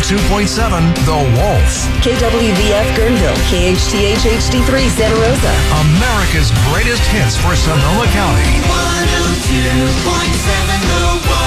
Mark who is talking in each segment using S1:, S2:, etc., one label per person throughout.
S1: 102.7 The Wolf.
S2: KWVF Guerneville, KHTH HD3 Santa Rosa.
S1: America's greatest hits for Sonoma County.
S3: 102.7 The Wolf.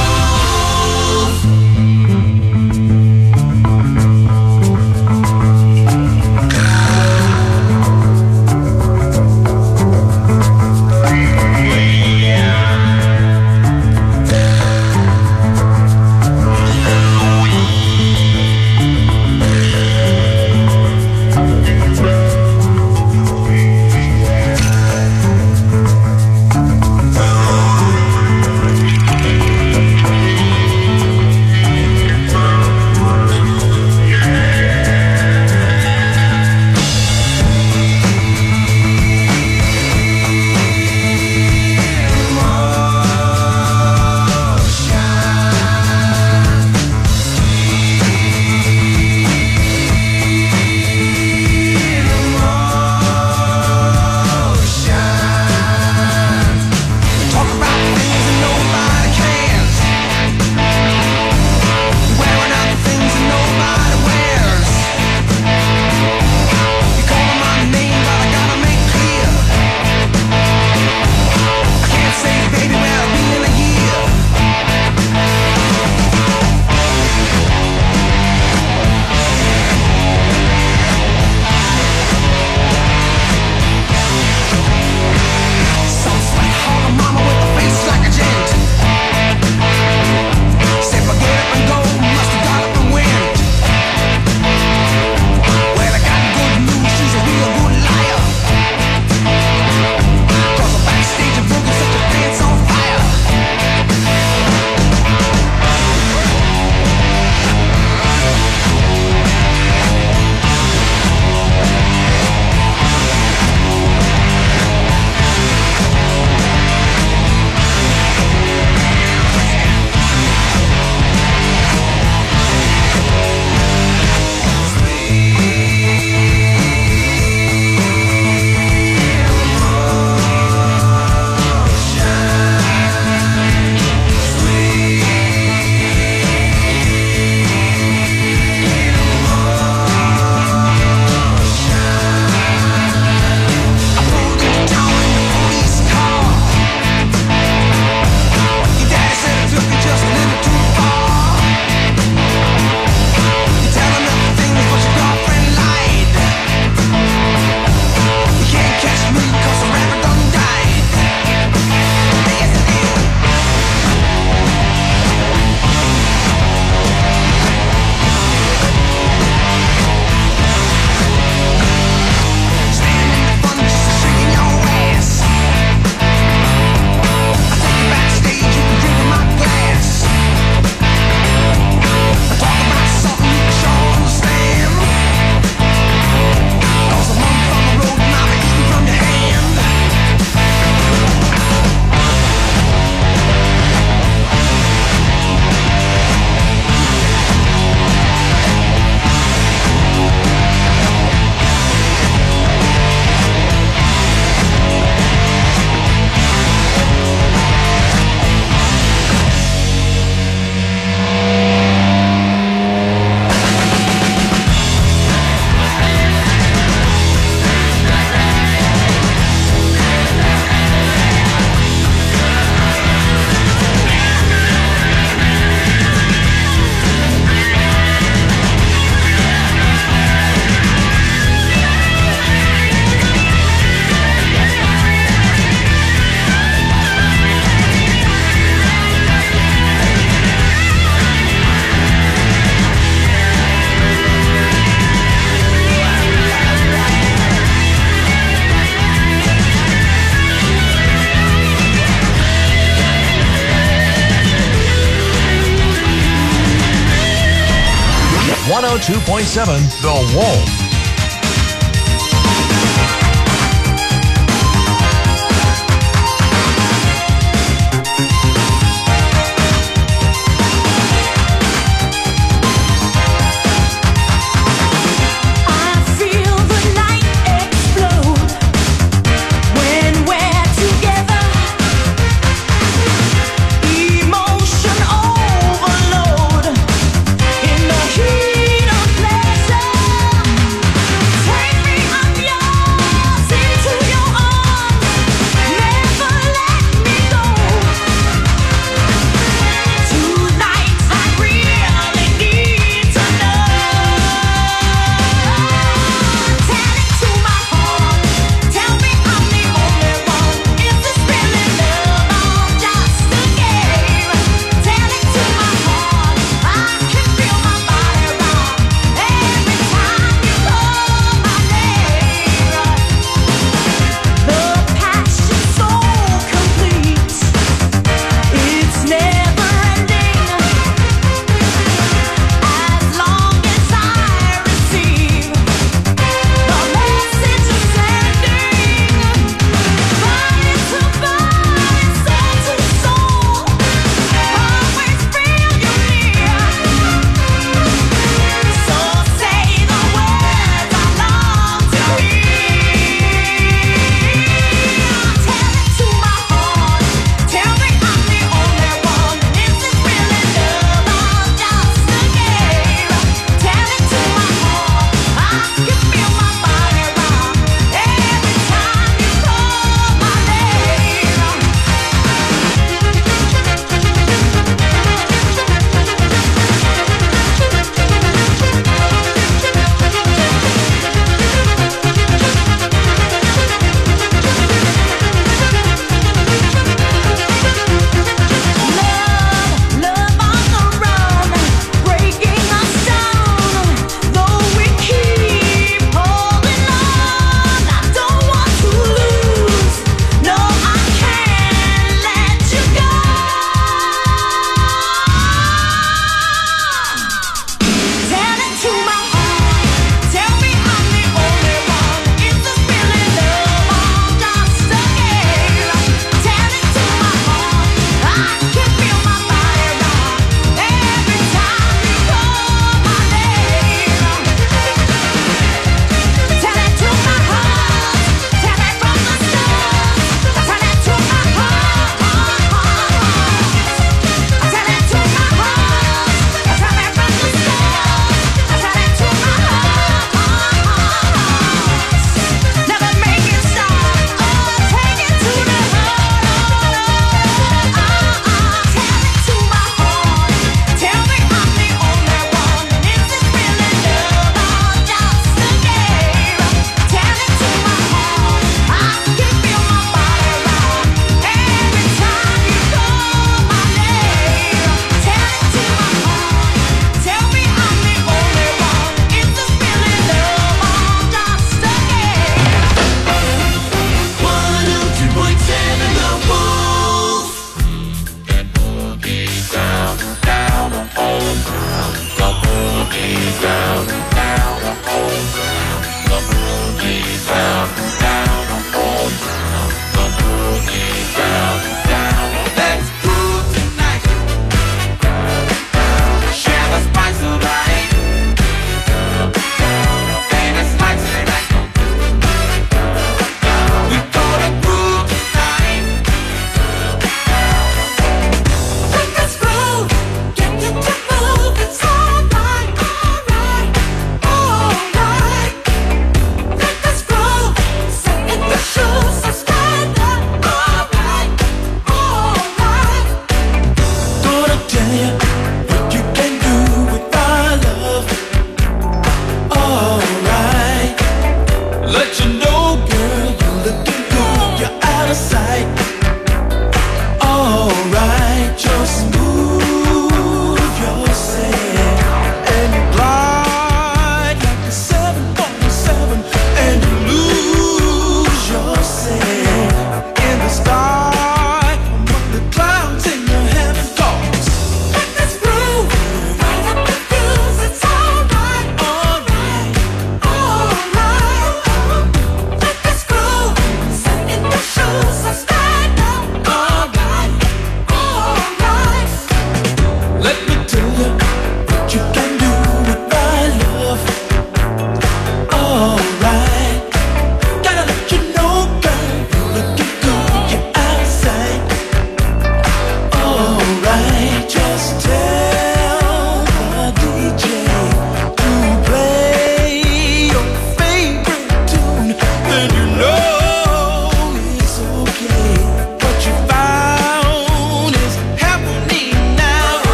S1: One 102.7 The Wolf.
S4: Emotion overload in the heat.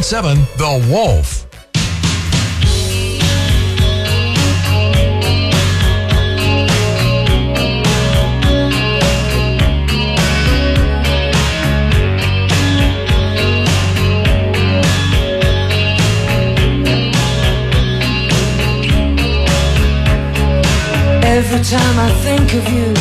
S1: 102.7 The Wolf.
S3: Every time I think of you,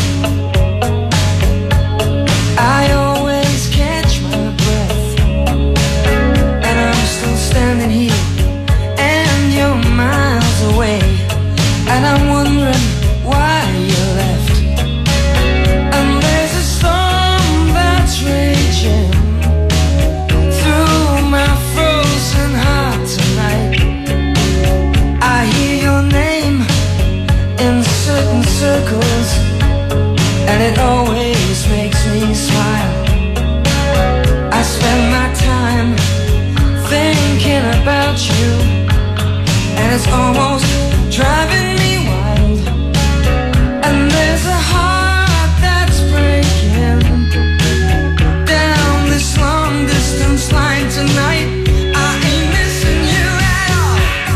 S3: I always catch my breath. And I'm still standing here, and you're miles away. And I'm wondering why you left. And there's a storm that's raging through my frozen heart tonight. I hear your name in certain circles, and it always makes me smile. I spend my time thinking about you, and it's almost driving me wild. And there's a heart that's breaking down this long distance line tonight. I ain't missing you at all.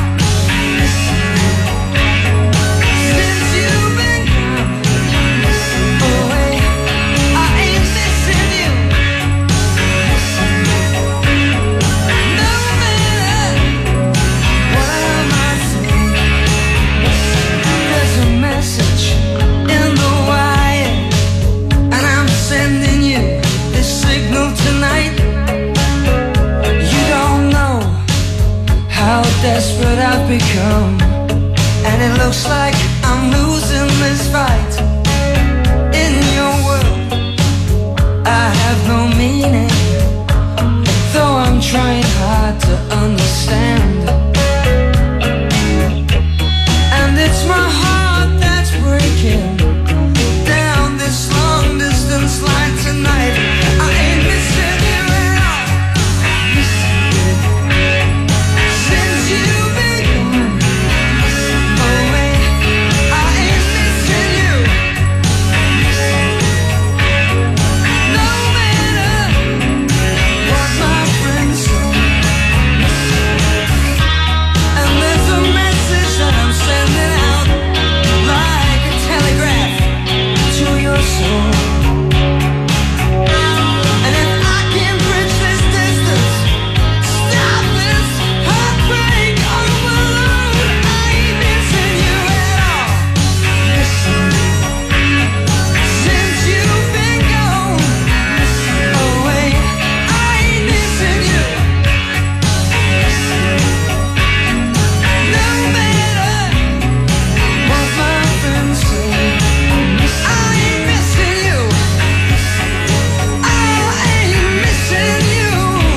S3: Since you've been away, I ain't missing you. No matter what I might say, there's a message in the wire, and I'm sending you this signal tonight. You don't know how desperate I've become, and it looks like I'm losing this fight. In your world, I have no meaning, though I'm trying hard to understand. And it's my heart that's breaking down this long distance line tonight. I ain't missing you at all. Since you've been away, I ain't missing you. No matter what my friends say. And there's a message that I'm sending out like a telegraph to your soul. And if I can bridge this distance, stop this heartbreak overload, I ain't missing you at all. Since you've been gone away, I ain't missing you. No matter what my friends say, I ain't missing you. I ain't missing you.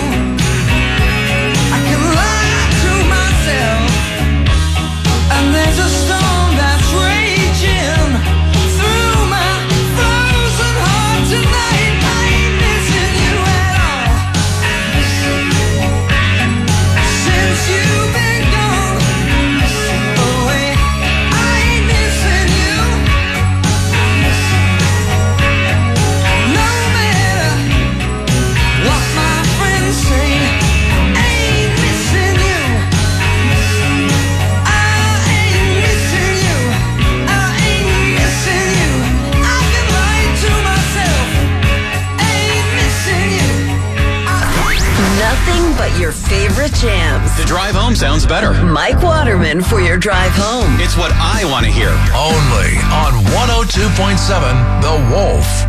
S3: I can lie to myself, and there's a storm that's raging through my frozen heart tonight. I ain't missing you at all. Since you've been gone away, I ain't missing you. No matter what my friends say, ain't missing you. I ain't missing you. I ain't missing you. I can lie to myself, ain't missing you.
S2: Nothing but your favorite jams.
S4: The drive home sounds better.
S2: Mike Waterman for your drive home.
S4: It's what I want to hear.
S1: Only on 102.7 The Wolf.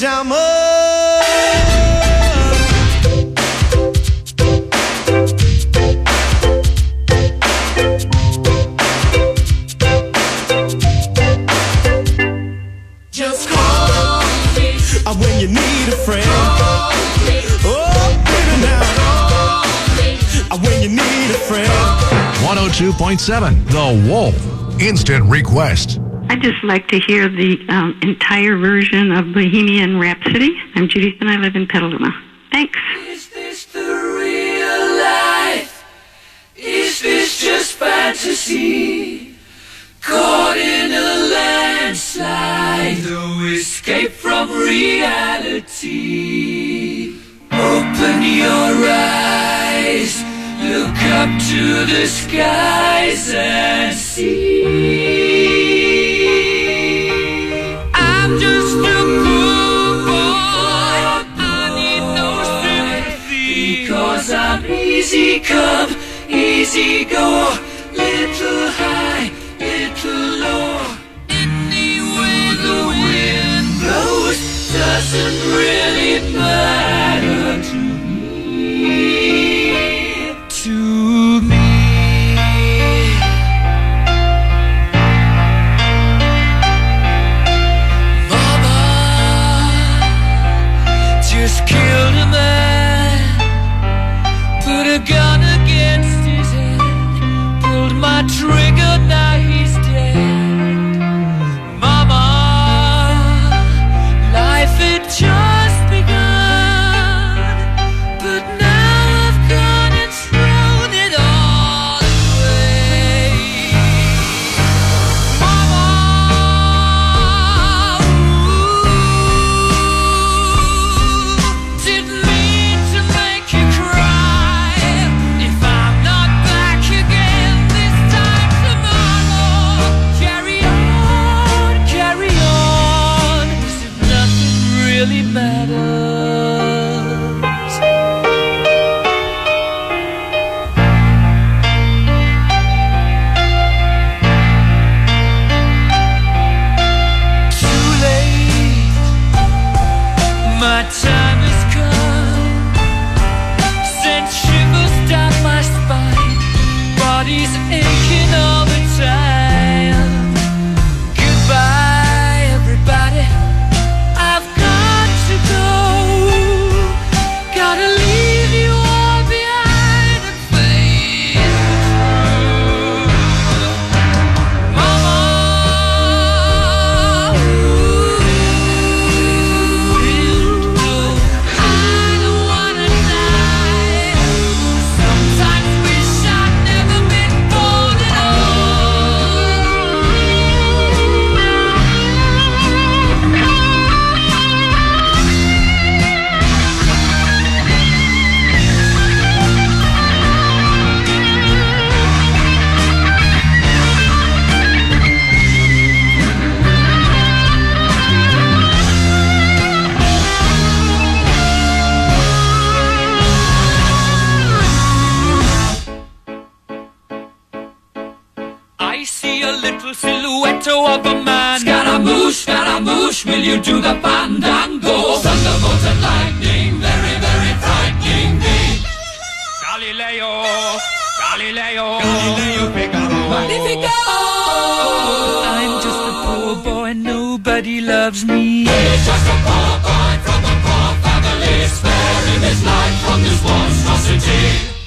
S3: pajamas.
S5: Just call me
S3: When you need a friend.
S5: Call me
S3: Oh, baby, now.
S5: Call me
S3: When you need a friend.
S1: 102.7 The Wolf. Instant request.
S6: I'd just like to hear the entire version of Bohemian Rhapsody. I'm Judith and I live in Petaluma. Thanks.
S3: Is this the real life? Is this just fantasy? Caught in a landslide, no escape from reality. Open your eyes, look up to the skies and see. I'm just a poor boy, I need no sympathy, because I'm easy come, easy go, little high, little low. Any way the wind blows doesn't really matter to me. To me. Mama just killed a man, put a gun against his head, pulled my trigger, now he's dead. Mama, life had just begun, but now I've gone and thrown it all away. Mama, didn't mean to make you cry. If I'm not back again this time tomorrow, carry on, as if nothing really matters. Too late, my time has come. Sent shivers down my spine, body's aching all the time. Goodbye, everybody, I've got to go. Gotta leave you all behind and face the truth. Mama, I don't wanna die. Sometimes wish I'd never been born at I see a little silhouette of a man. Scaramouche, will you do the fandango? Thunderbolt and lightning, very, very frightening me. Galileo, Magnifico! I'm just a poor boy, nobody loves me. He's just a poor boy from a poor family, sparing his life from this monstrosity.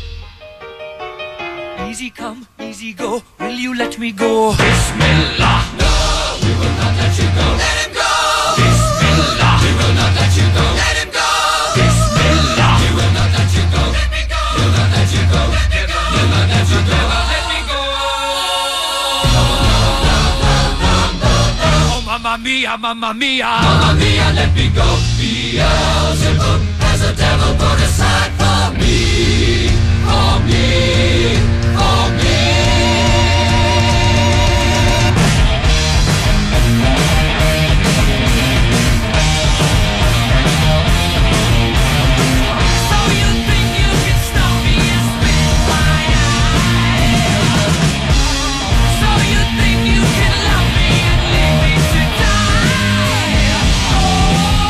S3: Easy come, easy go, will you let me go? Bismillah, no, we will not let you go. Let him go! Bismillah, we will not let you go. Let him go! Bismillah, we will not let you go. Let me go! We'll not let you go. Let me go! We'll not let you go. Let me go! Oh, mamma mia, mamma mia. Mamma mia, let me go. Beelzebub has a devil put aside for me. For me. For me. So you think you can stop me and spit my eye? So you think you can love me and leave me to die? Oh,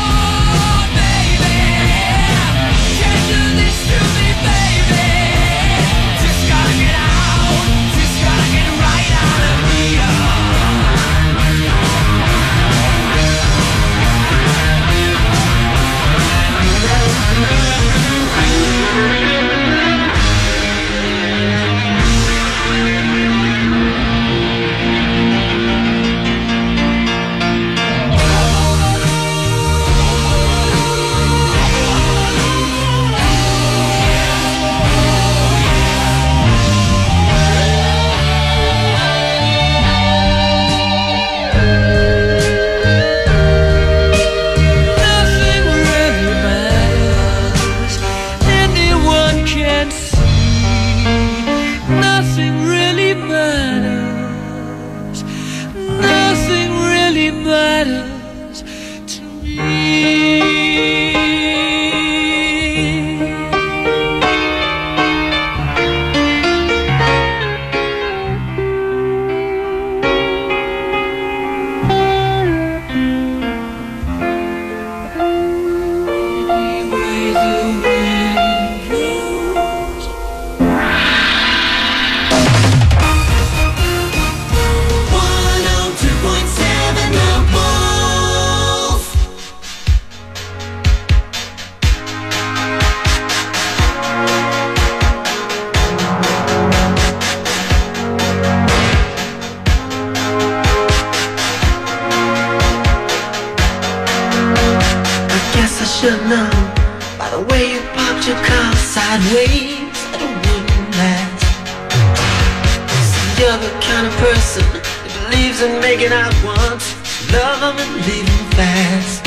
S3: should know by the way you parked your car sideways that it wouldn't last. See, you're the kind of person that believes in making out once, love them and leave them fast.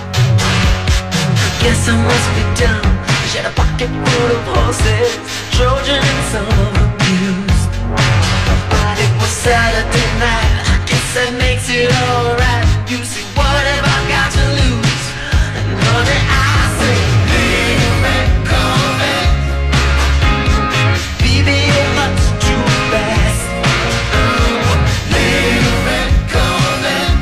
S3: I guess I must be dumb. She had a pocket full of horses, Trojan and some of abused. But it was Saturday night, I guess that makes it alright. You see, what have I got to lose? And honey, I say, leave red Corvette. Baby, you're much too fast. Leave red Corvette.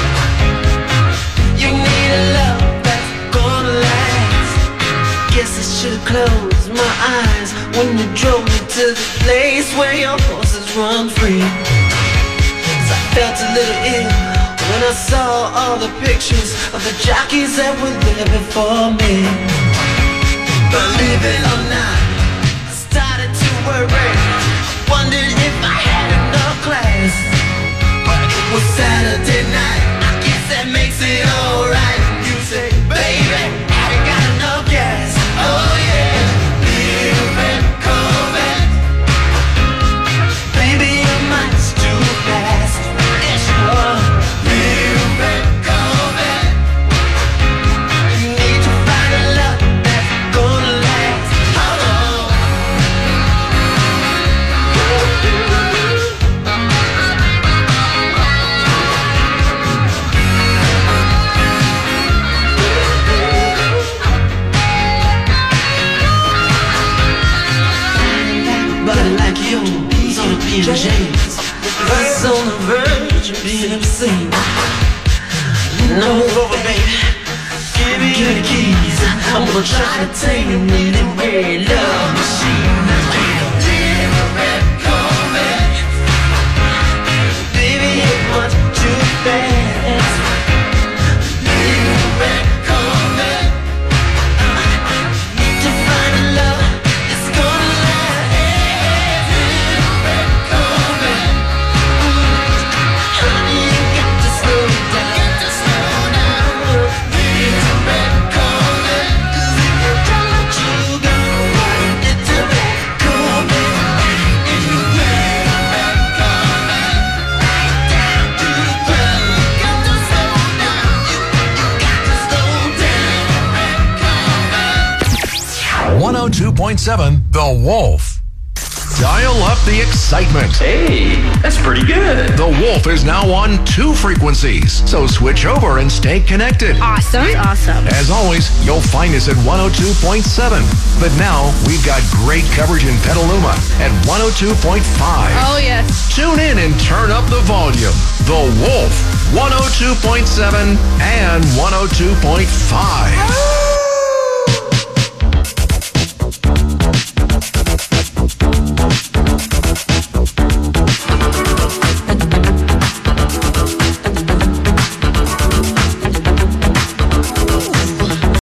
S3: You need a love that's gonna last. Guess I should've closed my eyes when you drove me to the place where your horses run free. 'Cause I felt a little ill when I saw all the pictures of the jockeys that were there before me. Believe it or not, I started to worry. I wondered if I had enough class. But it was Saturday night, I guess that makes it alright. You say, baby, I ain't got enough gas. Oh yeah, little red Corvette. Baby, you're much too fast. Yeah, sure. Little red Corvette. You need to find a love that's gonna last. Hold on. Body like yours on a PJs, buzz on the verge of being obscene. No over, baby. Give me the keys. I'm gonna try to tame you in a red love machine. Little red Corvette. Baby, you're much too fast. Little red Corvette. Need to find a love that's gonna last. Little red Corvette. Honey, you got to slow down. Little red Corvette. 'Cause if you don't let you go, little red Corvette. Little red Corvette. Right down to the ground. You got to slow down. You got to slow down. Red Corvette.
S1: 102.7 The Wolf. Dial up the excitement.
S4: Hey, that's pretty good.
S1: The Wolf is now on 2 frequencies, so switch over and stay connected.
S2: Awesome. Awesome.
S1: As always, you'll find us at 102.7. But now we've got great coverage in Petaluma at 102.5.
S7: Oh, yes.
S1: Tune in and turn up the volume. The Wolf, 102.7 and 102.5.